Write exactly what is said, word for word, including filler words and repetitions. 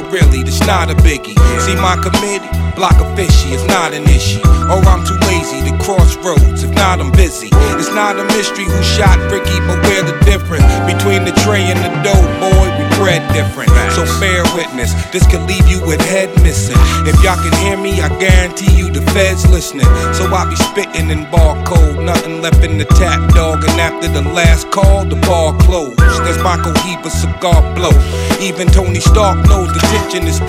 really, this not a biggie. See my committee, block a fishy, it's not an issue. Or I'm too lazy to cross roads, if not I'm busy. It's not a mystery who shot Ricky, but we're the difference between the tray and the dough, boy, we bred different. So bear witness, this could leave you with head missing. If y'all can hear me, I guarantee you the feds listening. So I be spitting in bar code, nothing left in the tap, dog. And after the last call, the bar closed. That's my Cohiba cigar blow. Even Tony Stark knows the tension is thick.